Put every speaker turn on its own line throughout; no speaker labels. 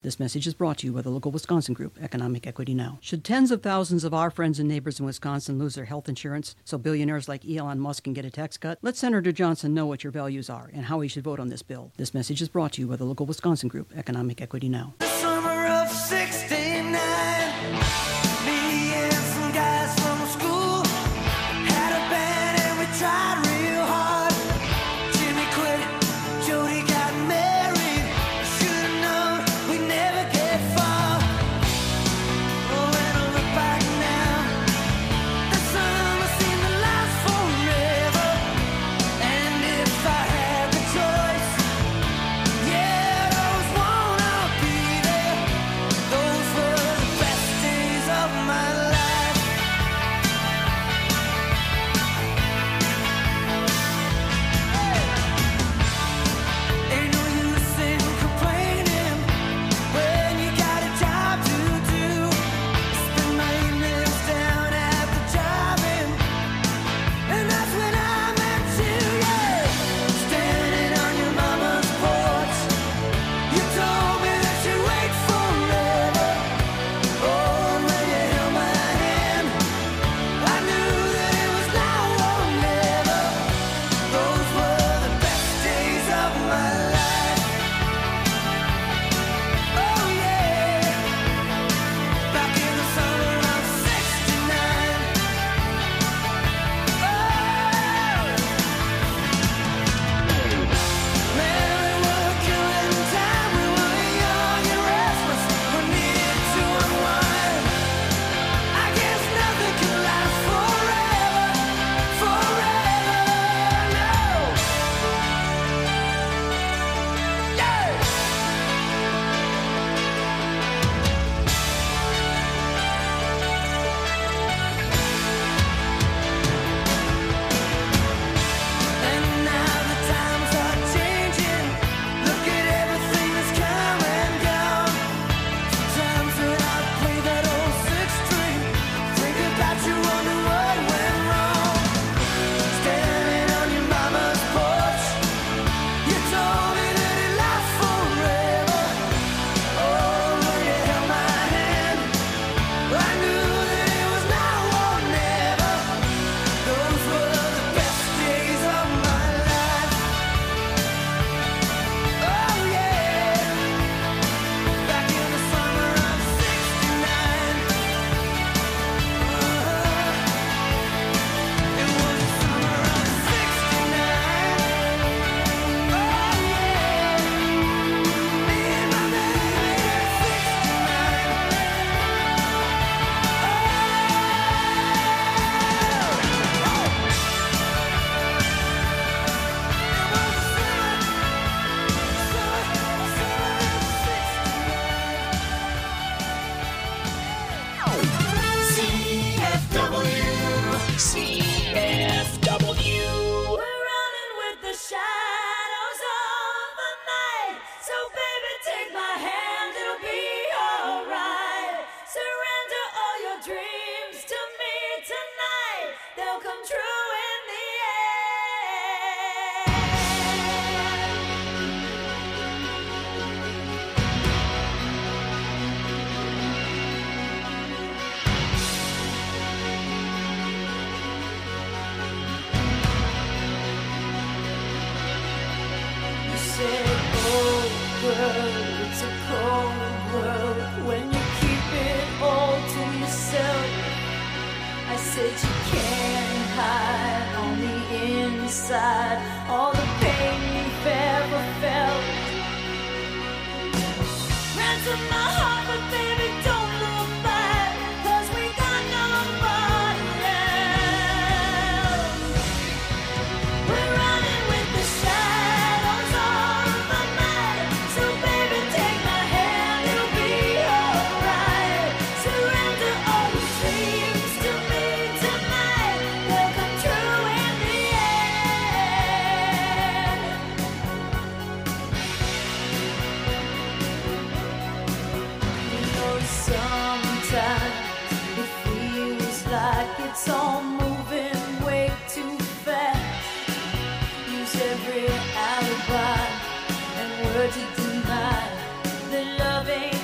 This message is brought to you by the local Wisconsin group, Economic Equity Now. Should tens of thousands of our friends and neighbors in Wisconsin lose their health insurance so billionaires like Elon Musk can get a tax cut? Let Senator Johnson know what your values are and how he should vote on this bill. This message is brought to you by the local Wisconsin group, Economic Equity Now.
The summer of '69, me and some guys from school had a band and we tried real hard. Jimmy quit, Jody got married. Should've known we'd never get far. Oh, when I look back now, the summer seemed to last forever. And if I had the choice, yeah, I always wanna be there. Those were the best days of my life. Ain't no use in complaining when you got a job to do. Spend my evenings down at the drive-in, and that's when I met you, yeah. Standing on your mama's porch, you told me that you'd wait forever. Oh, and when you held my hand, I knew that it was now or never. Those were the best days of my life. Oh yeah, back in the summer of '69. Man, we were killing time. We were young and restless. We needed to unwind. I guess nothing can last forever, no. Yeah. And now the times are changing. Look at everything that's come and gone. Sometimes when I play that old six string, think about you, wonder what went wrong. Standing on your mama's porch, you told me that it lasts forever. Oh, when you held my hand, I knew that it was now or never. Those were the best days of my life. Oh yeah, back in the summer of '69. It was the summer of '69. Oh yeah, me and my baby at
CFW.
We're running with the shadows of the night. So baby, take my hand, it'll be alright. Surrender all your dreams to me tonight. They'll come true in the end. You said, oh girl, it's a cold world when you keep it all to yourself. I said you can't hide on the inside all the pain you've ever felt. Ransom my heart, but baby, don't look back, 'cause we got nobody else. We're running with the shadows of the night. So baby, take my hand, it'll be alright. Surrender all your dreams to me tonight. They'll come true in the end. You know sometimes it feels like it's all moving way too fast. Use every alibi and word to deny that love ain't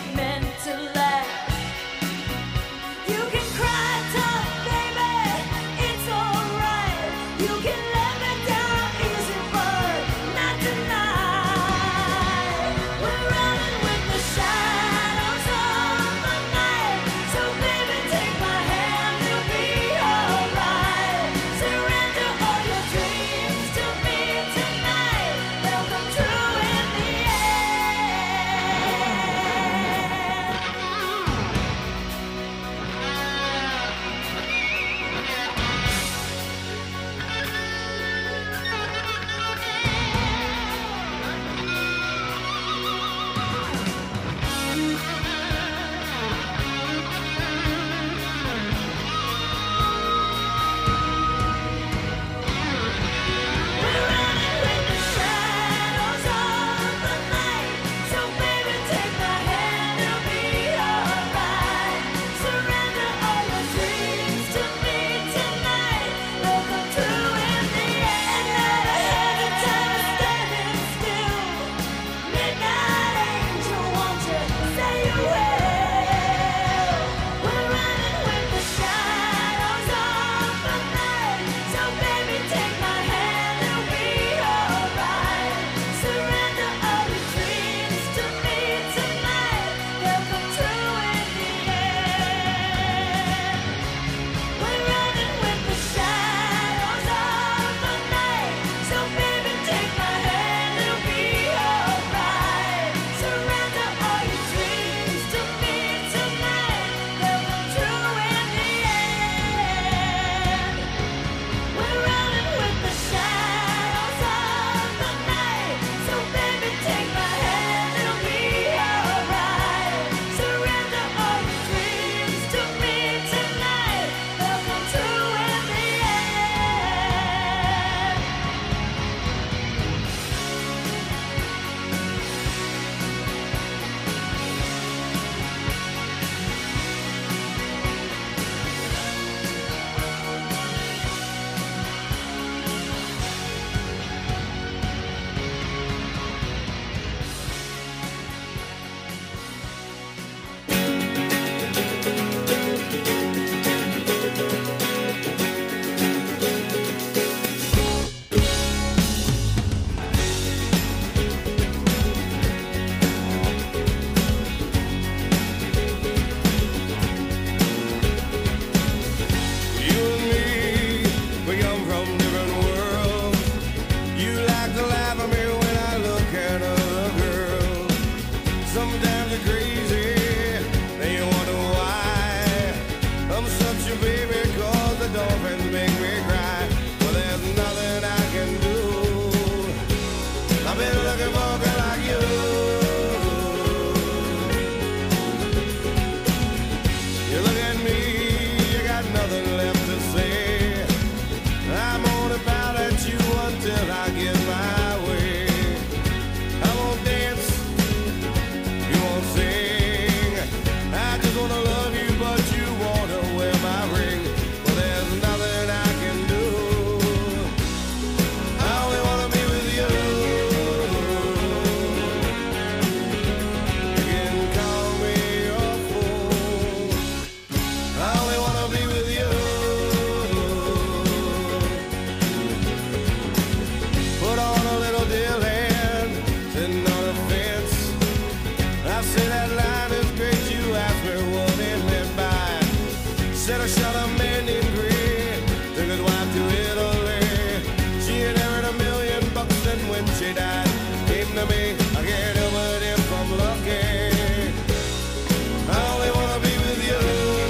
Said I shot a man named Gray, took his wife to Italy. She inherited $1 million, and when she died, came to me. I can't help it if I'm lucky. I only wanna be with you.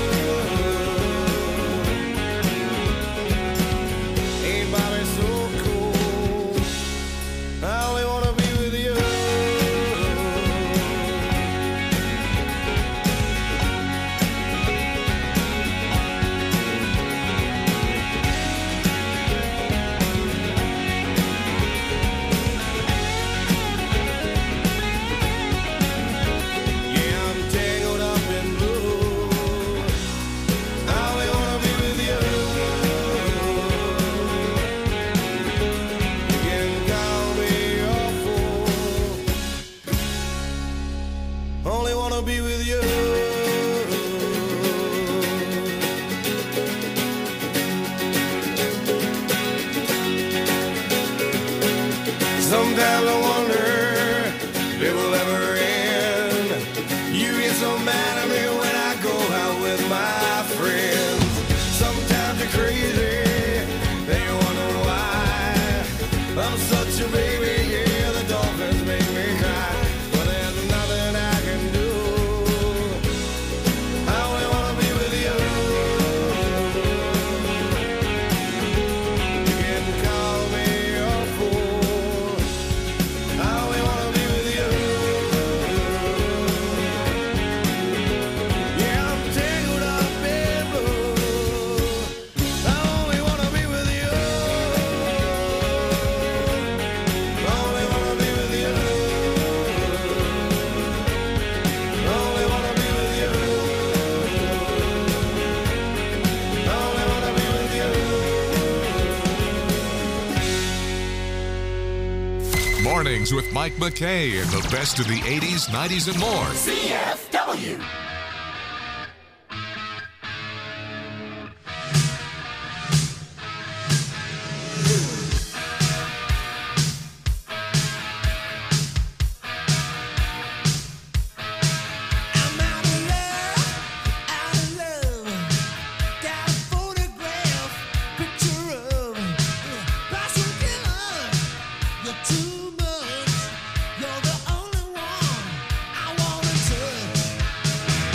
Ain't Bobby so cool? I only wanna be with you. Be with you. Sometimes I wonder if it will ever end. You get so mad at me when I go out with my friends. Sometimes you're crazy, and you wonder why. I'm such a baby, yeah, the dolphins make me cry. But there's nothing I can do.
Mornings with Mike McKay and the best of the 80s, 90s, and more.
CFW.
Too much, you're the only one I wanna touch.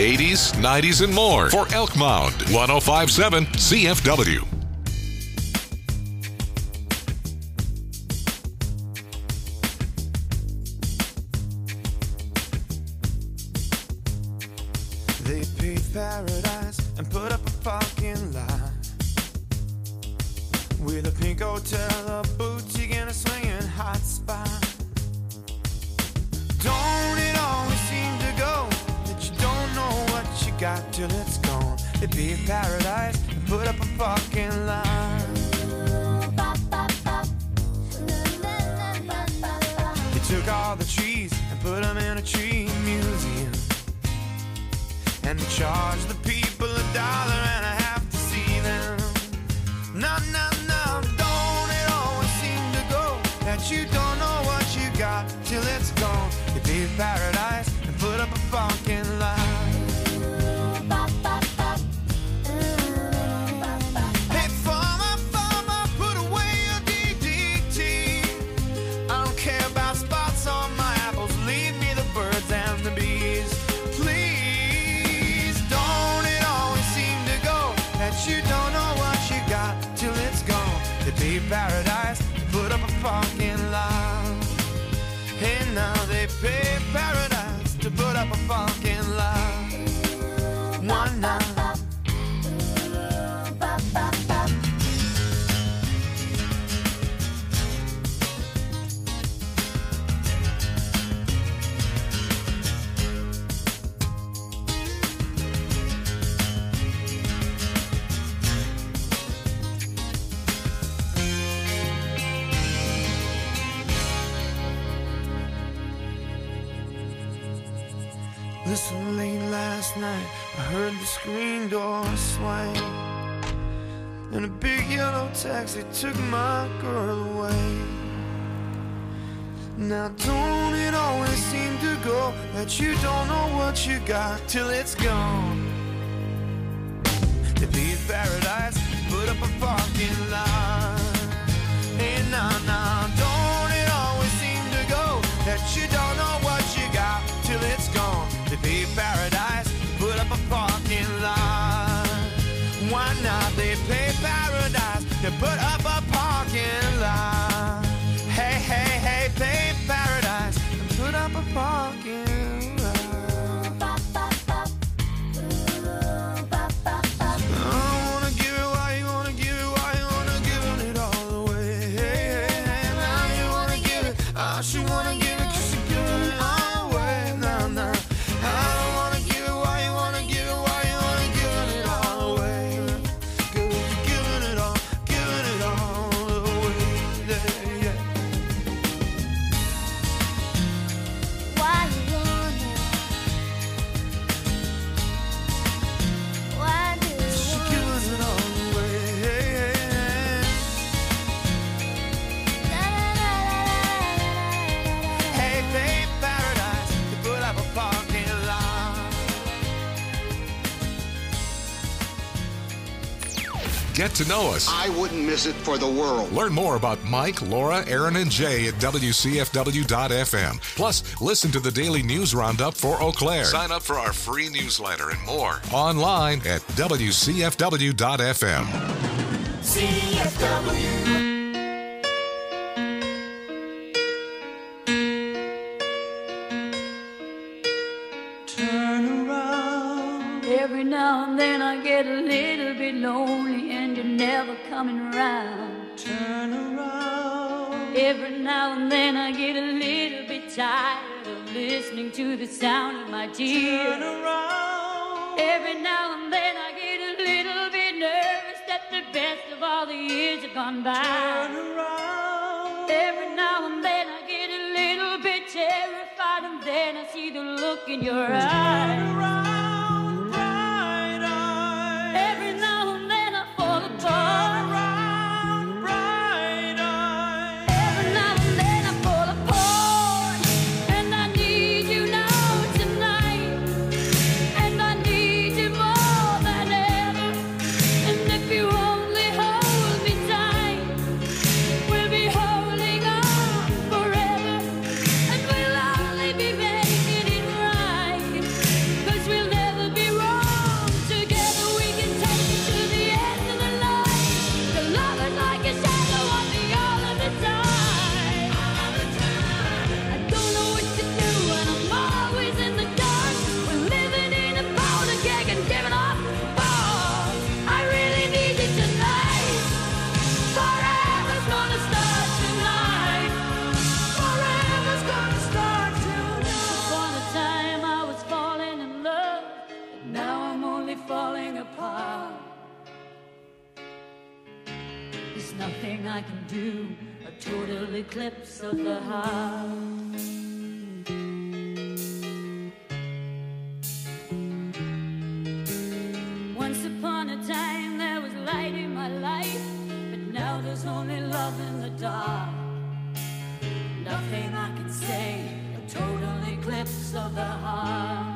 80s, 90s, and more for Elk Mound 1057 CFW.
They paved paradise and put up a parking lot with a pink hotel, a boutique, and a swinging hot spot. Don't it always seem to go that you don't know what you got till it's gone? They paved paradise and put up a parking lot. They took all the trees and put them in a tree museum. And they charge the people $1.50 to see them. No, no, no, don't it always seem to go that you don't know what you got till it's gone? They paved paradise and put up a parking lot. Hey, farmer, put away your DDT. I don't care about spots on my apples. Leave me the birds and the bees. Please, don't it always seem to go that you don't know what you got till it's gone? They paved paradise, put up a parking lot. Hey, now they paved paradise to put up a parking lot. One night. Listen, late last night, I heard the screen door swing, and a big yellow taxi took my girl away. Now don't it always seem to go that you don't know what you got till it's gone? They paved paradise, put up a parking lot. Hey, now, don't it always seem to go that you don't know what you got till it's gone? They paved paradise, put up a parking lot. Why not? They paved paradise, they put up a parking lot. Hey, hey, hey, paved paradise, and put up a parking lot. I wanna give it, why you wanna give it, why you wanna give it all away? Hey, hey, hey, now you wanna give it, I should wanna give it, 'cause you're giving it all away. Now, I don't wanna give it, why you wanna give it, why you wanna give it all away? 'Cause you're giving it all away. Yeah, yeah.
Why you want it? Why do you
She
want
gives it all away. Hey, hey, hey. Hey, paved paradise, they put up a parking lot.
Get to know us.
I wouldn't miss it for the world.
Learn more about Mike, Laura, Aaron, and Jay at WCFW.FM. Plus, listen to the daily news roundup for Eau Claire. Sign up for our free newsletter and more online at WCFW.FM.
CFW. Turn around.
Every now and then I get a little bit lonely and you're never coming around.
Turn around.
Every now and then I get a little bit tired of listening to the sound of my tears.
Turn around.
Every now and then I get a little bit nervous that the best of all the years have gone by.
Turn around.
Every now and then I get a little bit terrified, and then I see the look in your eyes.
Turn around, bright eyes.
Every now and then I fall
Turn
apart.
around, bright eyes.
Every now and then I fall apart, and I need you now tonight, and I need you more than ever. And if you only hold me tight, we'll be holding on forever, and we'll only be making it right, 'cause we apart. There's nothing I can do, a total eclipse of the heart. Once upon a time there was light in my life, but now there's only love in the dark. Nothing I can say, a total eclipse of the heart.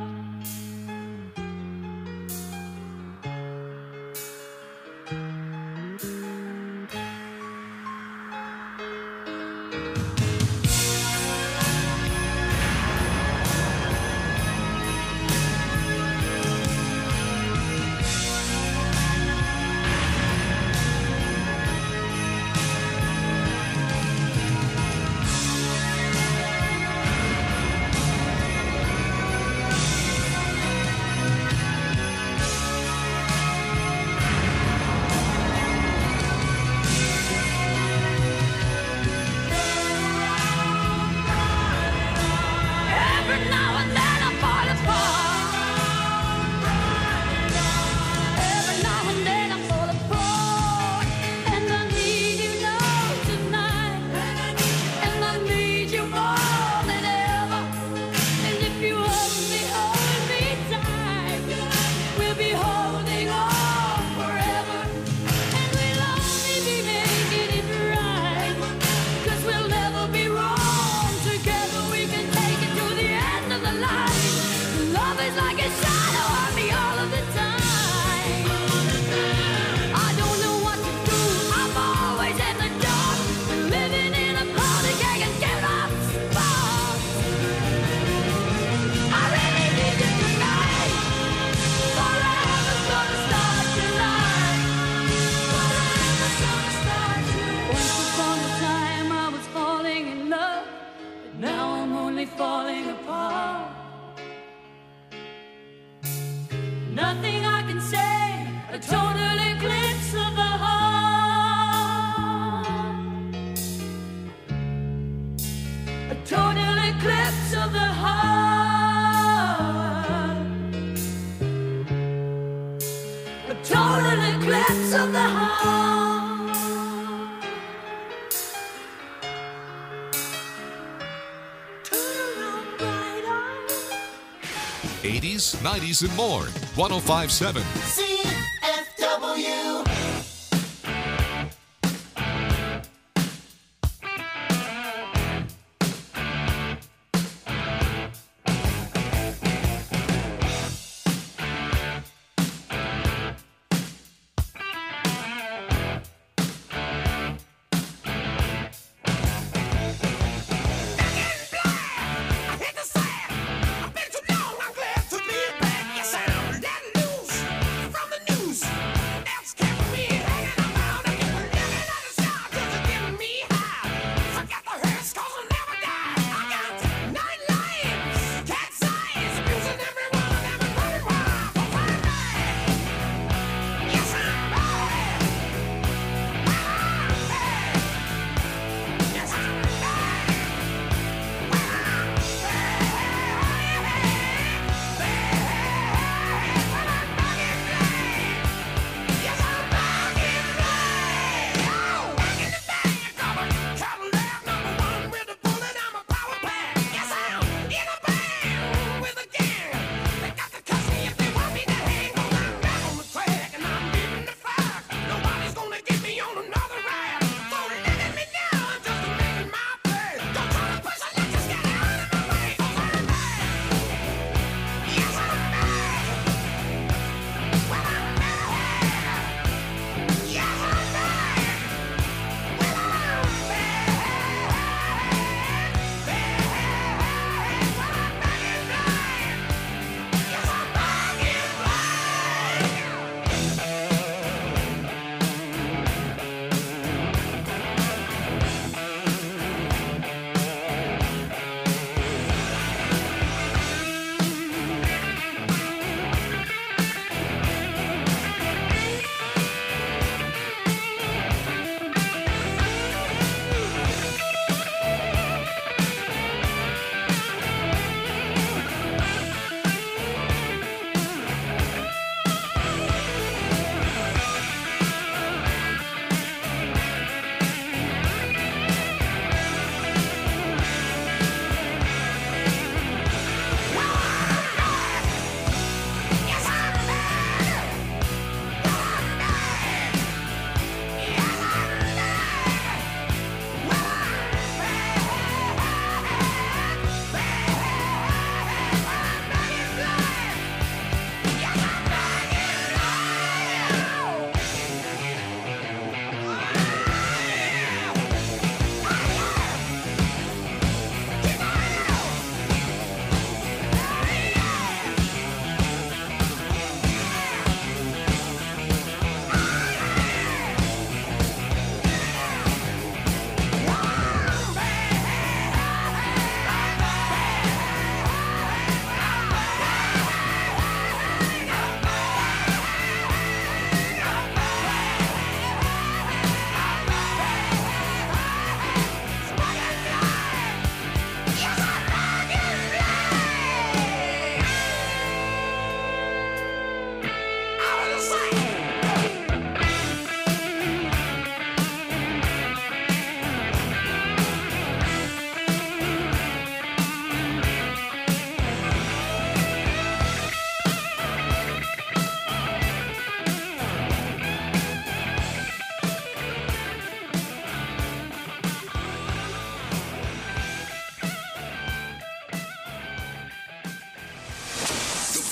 Total eclipse of the heart.
80s, 90s, and more. 105.7
CFW.
From the news, that's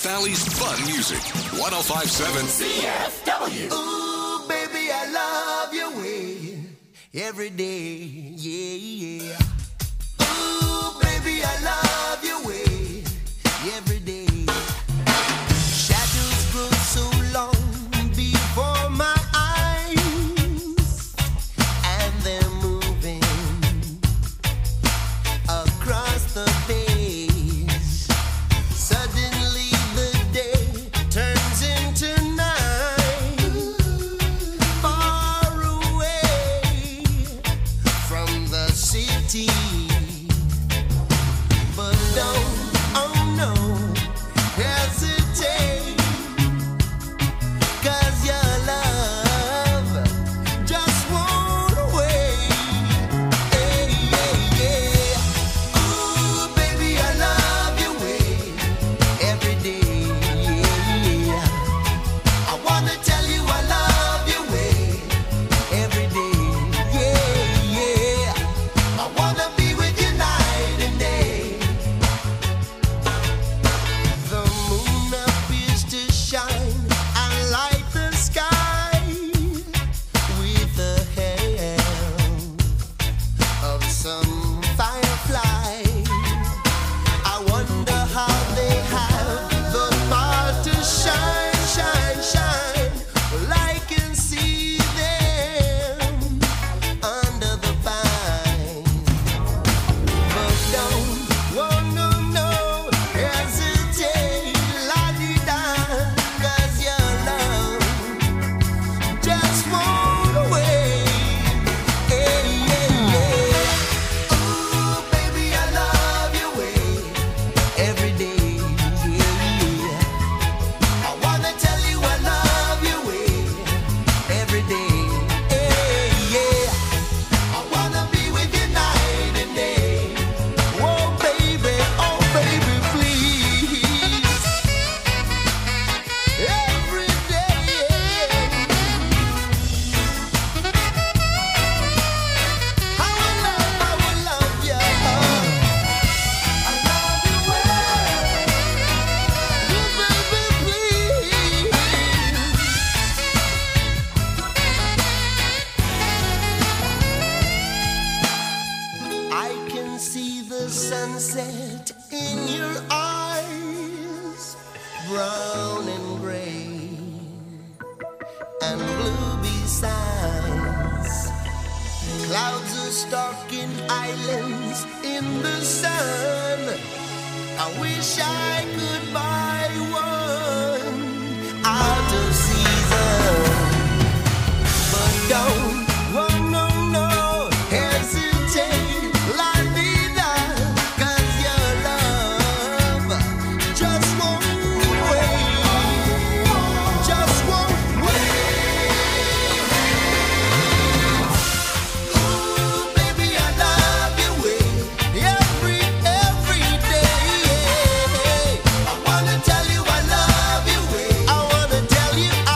Valley's fun music. 105.7
CFW. Ooh, baby, I love your way every day. Yeah, yeah. Ooh, baby, I love your way every day. Shadows grow so long before my eyes, and they're moving across the page. Suddenly the day turns into night, far away from the city. But don't, oh no, hesitate, 'cause your love just won't wait. Hey, yeah, yeah. Ooh, baby, I love your way every day. Yeah. I wanna tell you I love your way every day. Yeah, yeah. I wanna be with you night and day. The moon appears to shine and light the sky with the help of some firefly. I wonder how they have the power to shine, shine, shine. Well, I can see them under the vine. But don't, oh no, no, hesitate, la-di-da, 'cause your love just won't wait. Hey, yeah, yeah. Ooh, baby, I love your way every day. Yeah, yeah. I wanna tell you I love your way every day. Hey, yeah. I wanna be with you night and day. Oh baby, please. Every day. I will love you. I love you well. Oh baby, please. I can see the sunset in your eyes, brown and gray and blue besides. Clouds are stalking islands in the sun. I wish I could buy one out of season. But don't, oh no, no, hesitate, la-di-da, 'cause your love just won't wait, just won't wait. Ooh, baby, I love your way every day. I wanna tell you I love your way. I wanna tell you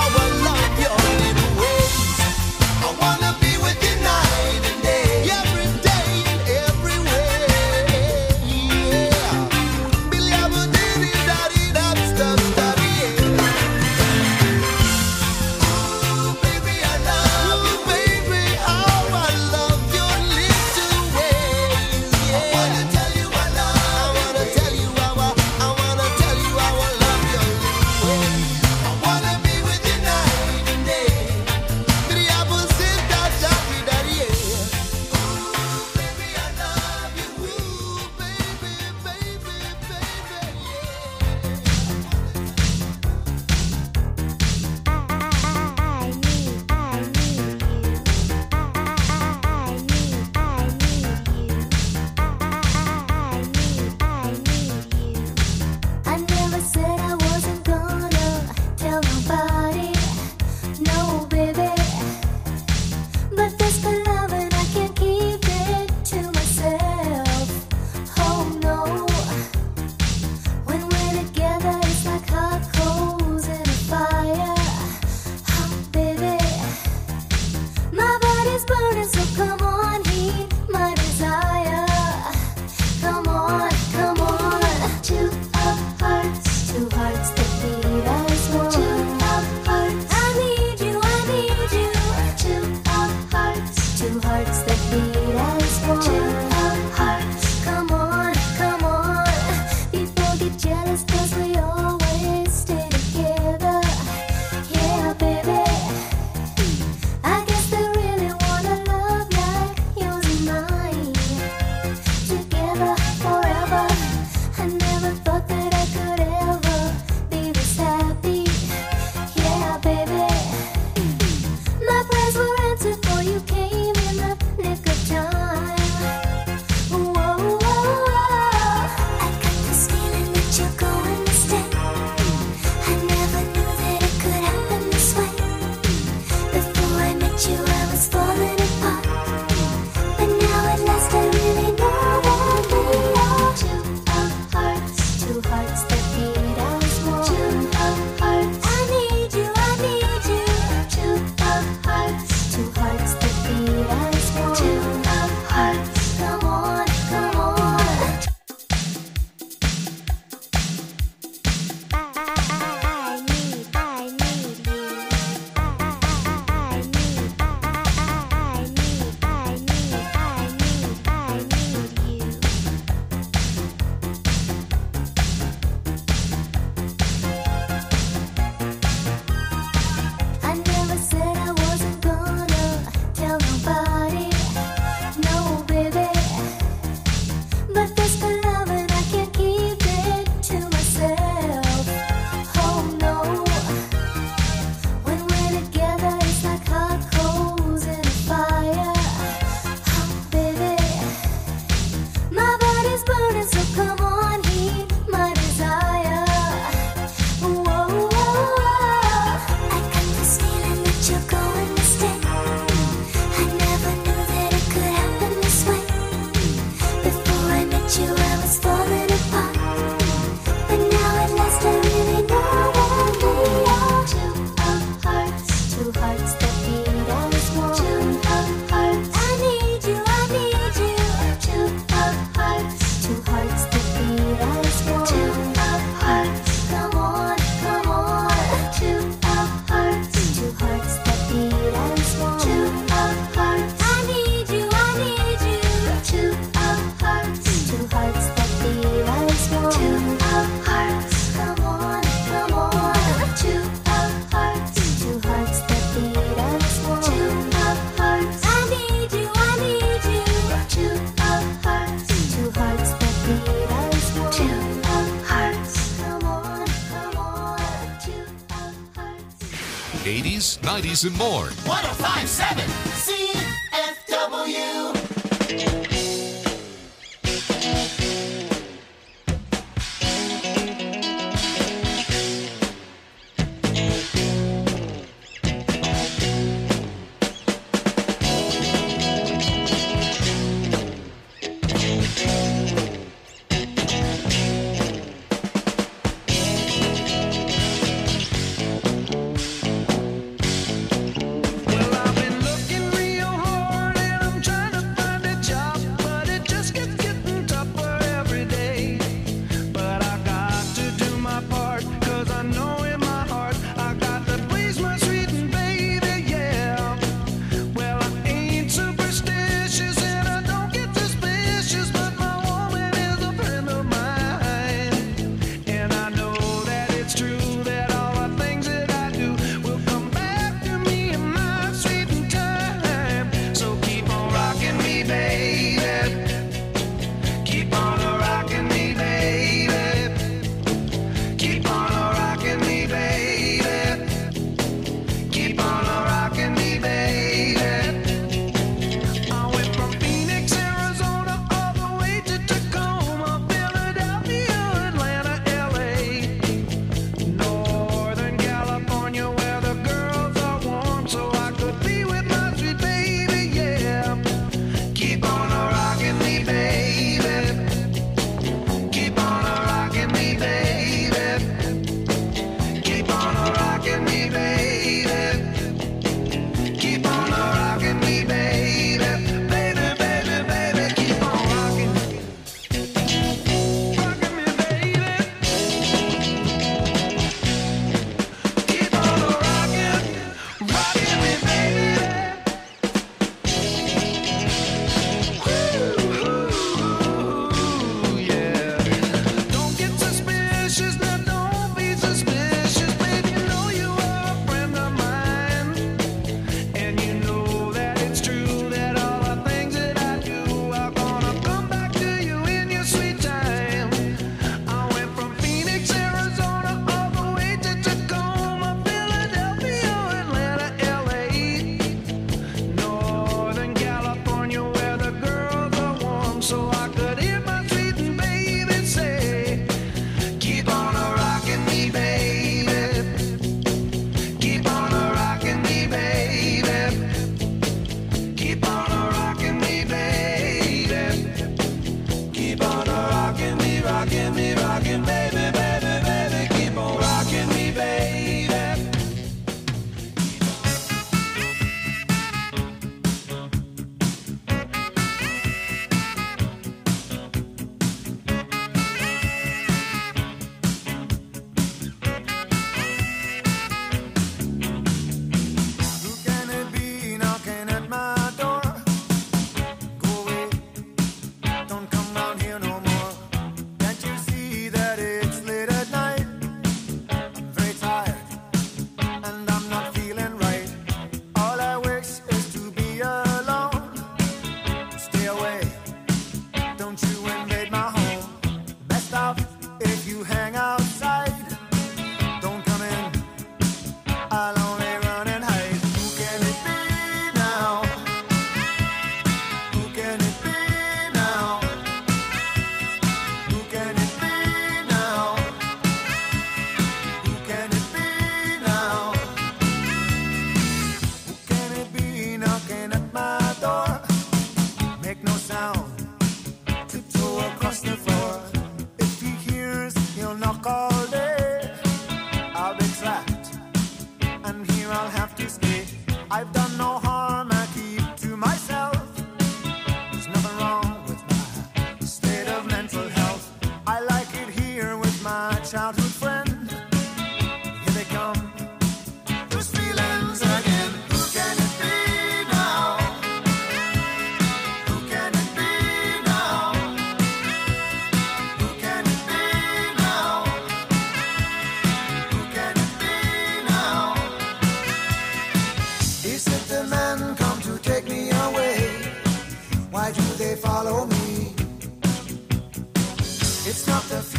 80s, 90s, and more.
105.7 CFW.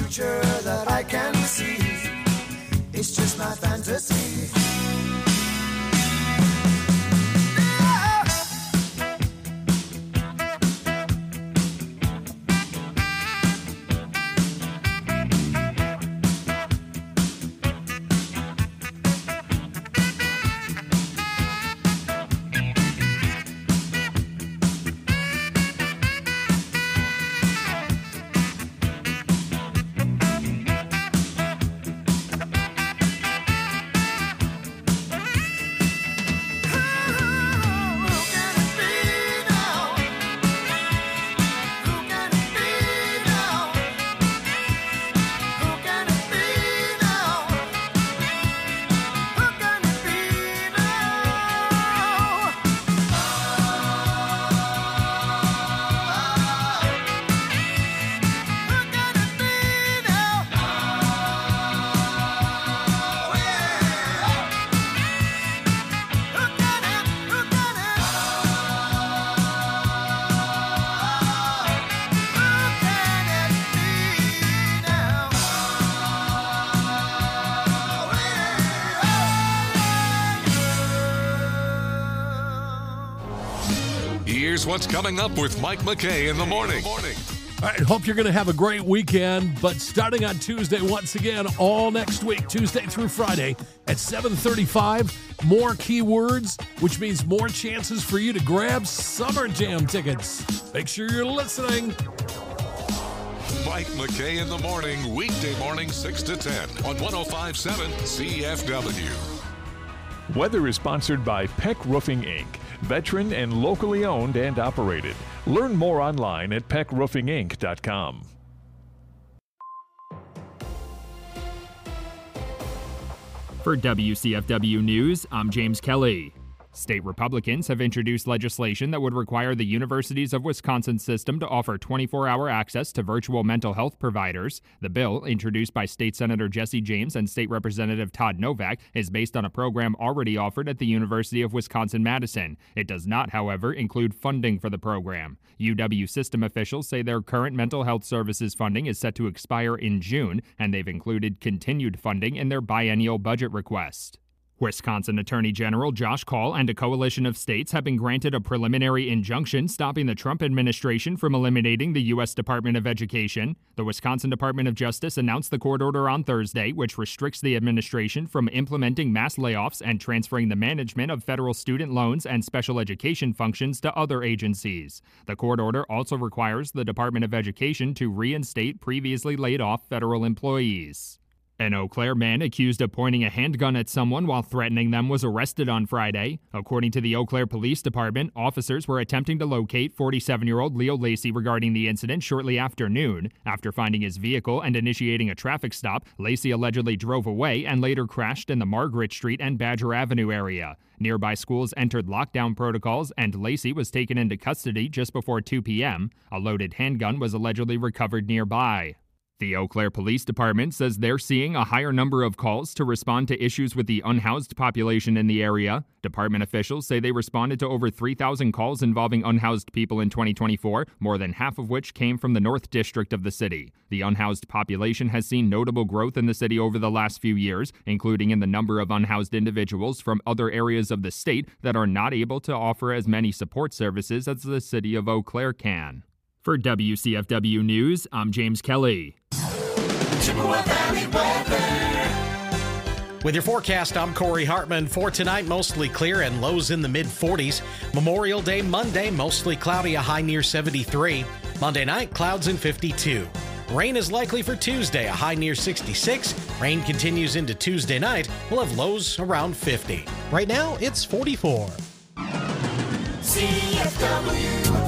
future that I can see. It's just my fantasy.
Here's what's coming up with Mike McKay in the morning.
All right, hope you're going to have a great weekend, but starting on Tuesday, once again, all next week, Tuesday through Friday at 7:35, more keywords, which means more chances for you to grab Summer Jam tickets. Make sure you're listening.
Mike McKay in the morning, weekday morning 6 to 10 on 105.7 CFW.
Weather is sponsored by Peck Roofing, Inc., veteran and locally owned and operated. Learn more online at peckroofinginc.com.
For WCFW News, I'm James Kelly. State Republicans have introduced legislation that would require the Universities of Wisconsin system to offer 24-hour access to virtual mental health providers. The bill, introduced by State Senator Jesse James and State Representative Todd Novak, is based on a program already offered at the University of Wisconsin-Madison. It does not, however, include funding for the program. UW system officials say their current mental health services funding is set to expire in June, and they've included continued funding in their biennial budget request. Wisconsin Attorney General Josh Kaul and a coalition of states have been granted a preliminary injunction stopping the Trump administration from eliminating the U.S. Department of Education. The Wisconsin Department of Justice announced the court order on Thursday, which restricts the administration from implementing mass layoffs and transferring the management of federal student loans and special education functions to other agencies. The court order also requires the Department of Education to reinstate previously laid off federal employees. An Eau Claire man accused of pointing a handgun at someone while threatening them was arrested on Friday. According to the Eau Claire Police Department, officers were attempting to locate 47-year-old Leo Lacey regarding the incident shortly after noon. After finding his vehicle and initiating a traffic stop, Lacey allegedly drove away and later crashed in the Margaret Street and Badger Avenue area. Nearby schools entered lockdown protocols, and Lacey was taken into custody just before 2 p.m. A loaded handgun was allegedly recovered nearby. The Eau Claire Police Department says they're seeing a higher number of calls to respond to issues with the unhoused population in the area. Department officials say they responded to over 3,000 calls involving unhoused people in 2024, more than half of which came from the North District of the city. The unhoused population has seen notable growth in the city over the last few years, including in the number of unhoused individuals from other areas of the state that are not able to offer as many support services as the city of Eau Claire can. For WCFW News, I'm James Kelly.
With your forecast, I'm Corey Hartman. For tonight, mostly clear and lows in the mid-40s. Memorial Day Monday, mostly cloudy, a high near 73. Monday night, clouds in 52. Rain is likely for Tuesday, a high near 66. Rain continues into Tuesday night. We'll have lows around 50. Right now, it's 44.
CFW.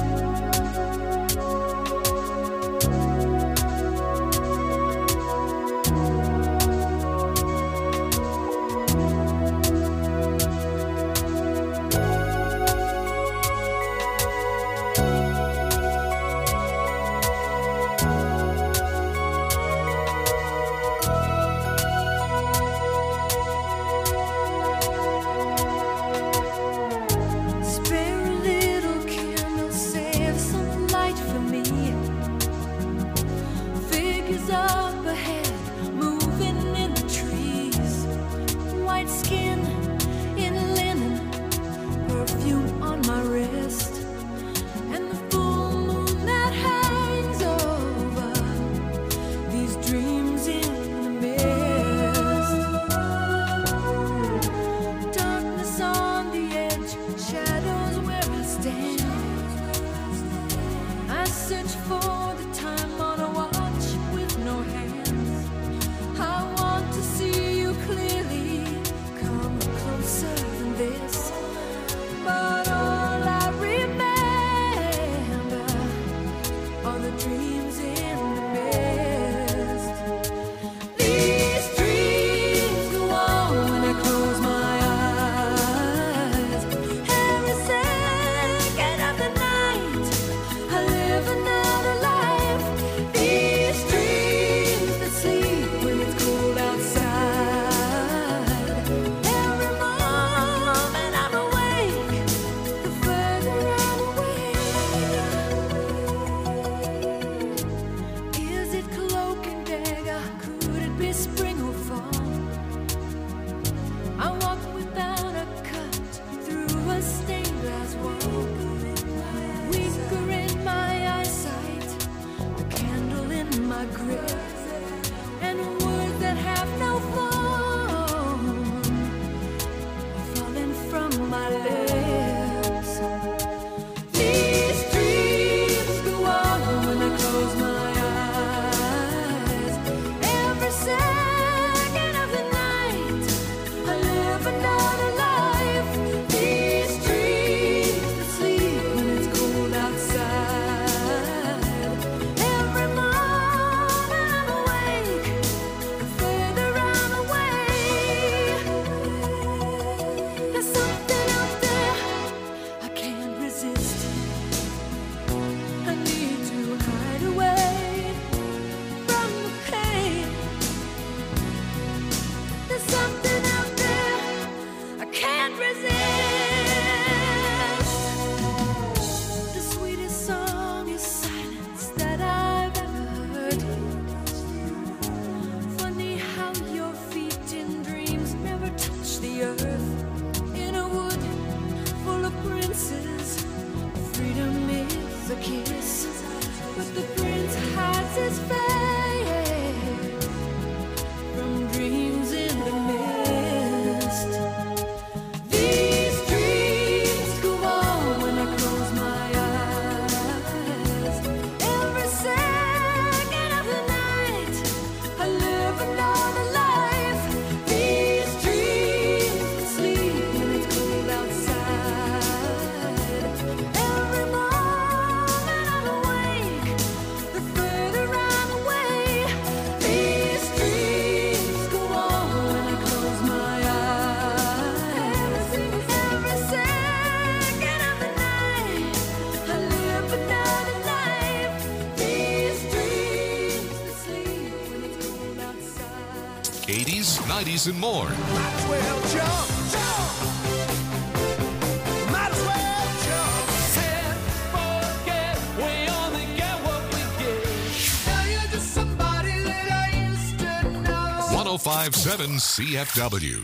90s, and more.
Might as well jump, jump. Might as well jump.
Can't forget, we only get what we get. Now you're just somebody that I used to know.
105.7 CFW.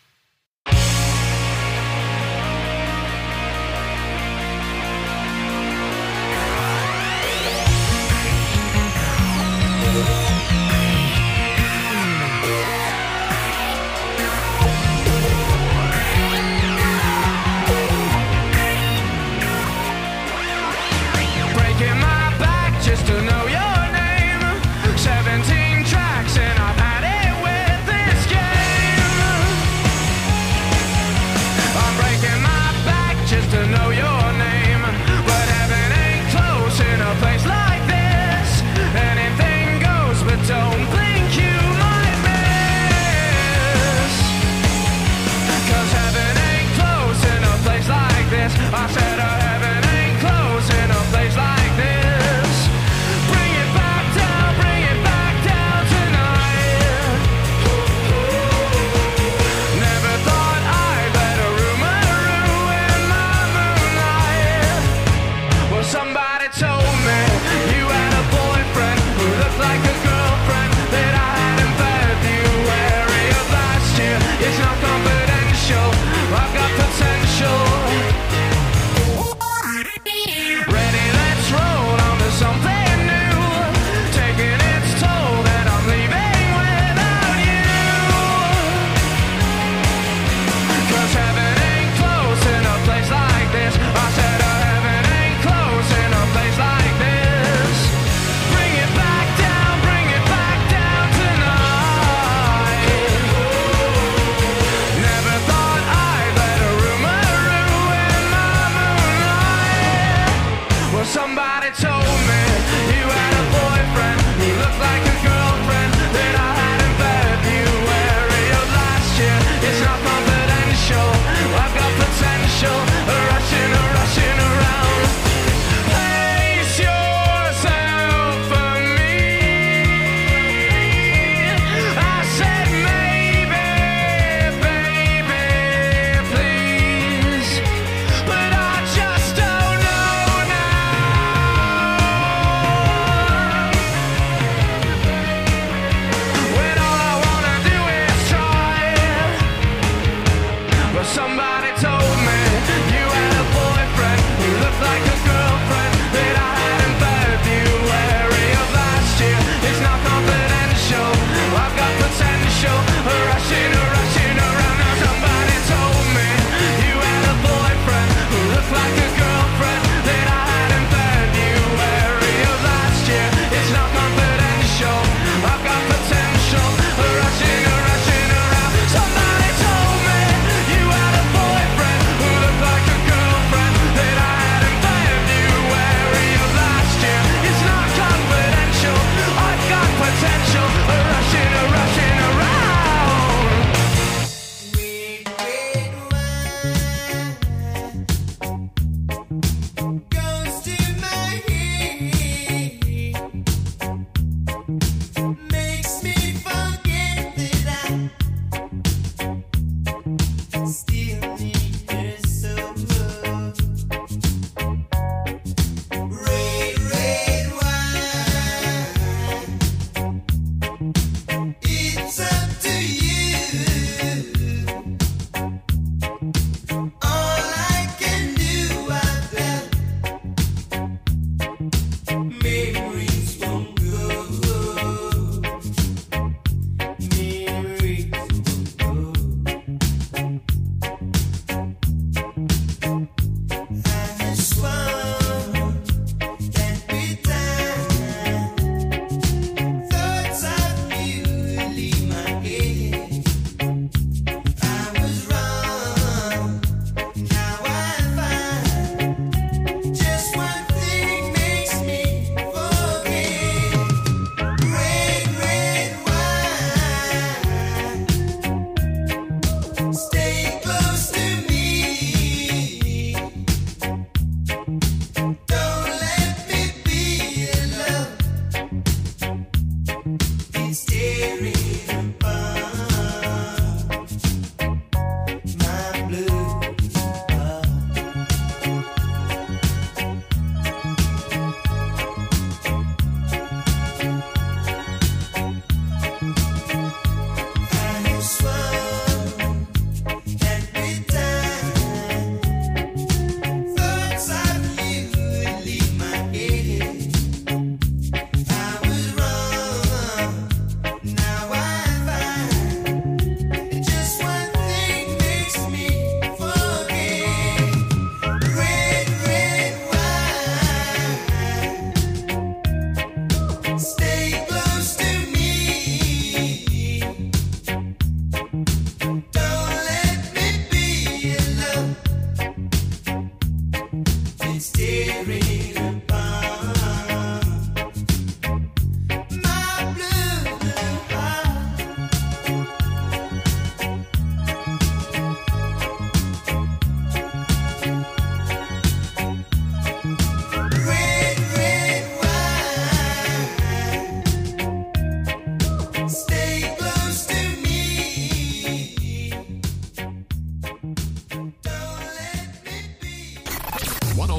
Breaking my back just to know your name. 17 tracks and I've had it with this game.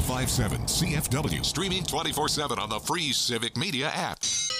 1057 CFW. Streaming 24/7 on the free Civic Media app.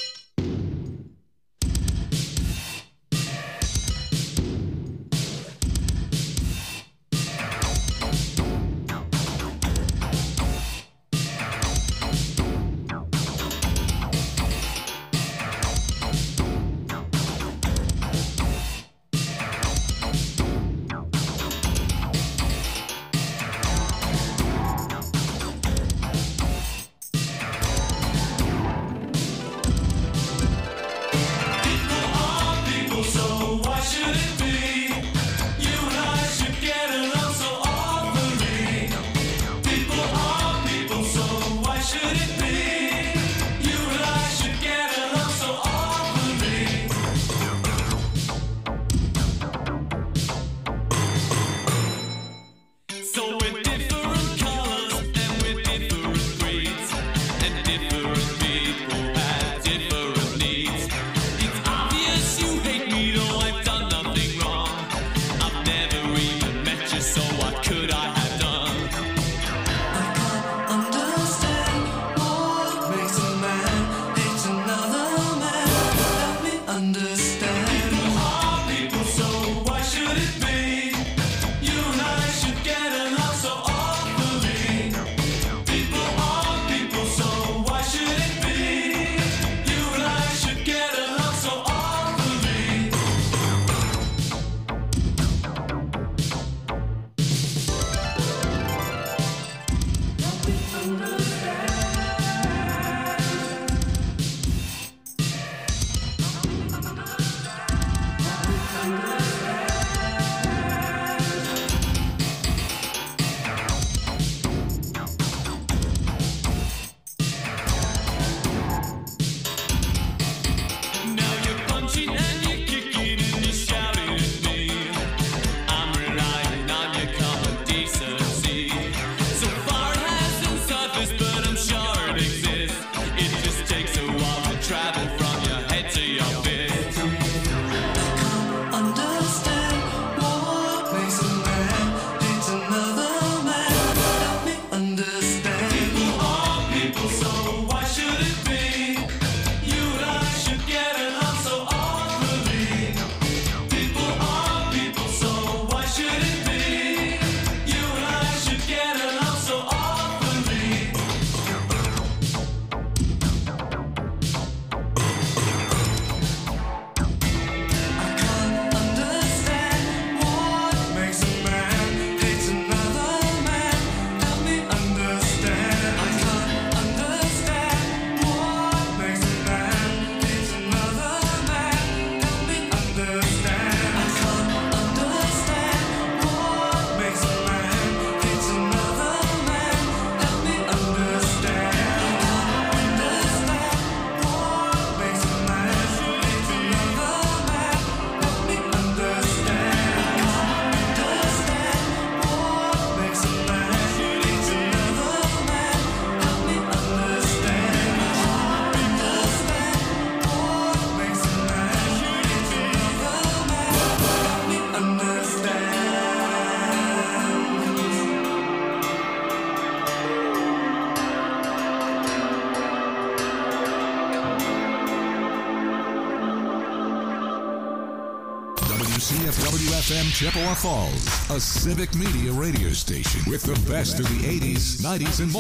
WCFW-FM Chippewa Falls, a Civic Media radio station with the best of the 80s, 90s, and more.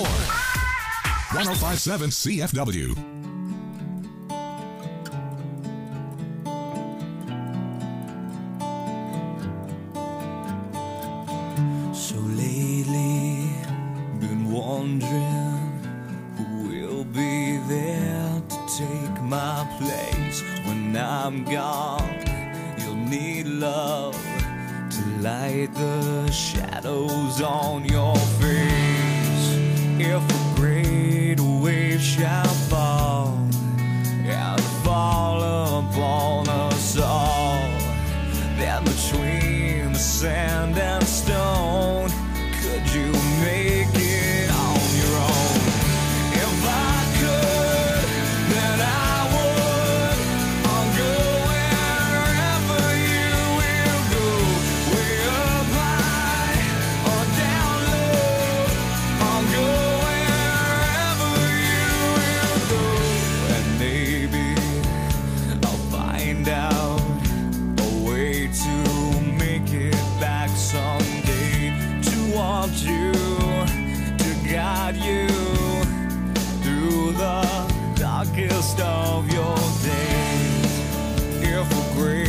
1057 CFW.
So lately, been wondering who will be there to take my place when I'm gone. You'll need love to light the shadows on your face. If a great wave shall fall and fall upon us all, then between the sand and stone, could you make it on your own? If I could, then I would. I'll go wherever you will go, way up high or down low. I'll go
want you to guide you through the darkest of your days. If a great